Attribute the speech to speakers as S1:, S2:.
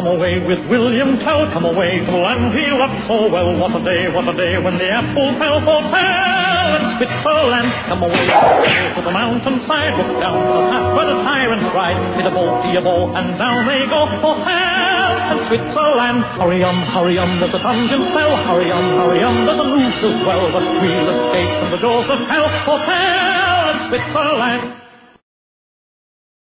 S1: away with William Tell, come away to land he loved so well. What a day when the apple fell for Tell in Switzerland. Come away to the mountainside, look down to the pass where the tyrants ride. Hit a bow, and down they go for Tell in Switzerland. Hurry on, there's a dungeon cell. Hurry on, there's a noose as well. But we'll escape from the jaws of hell for Tell in Switzerland.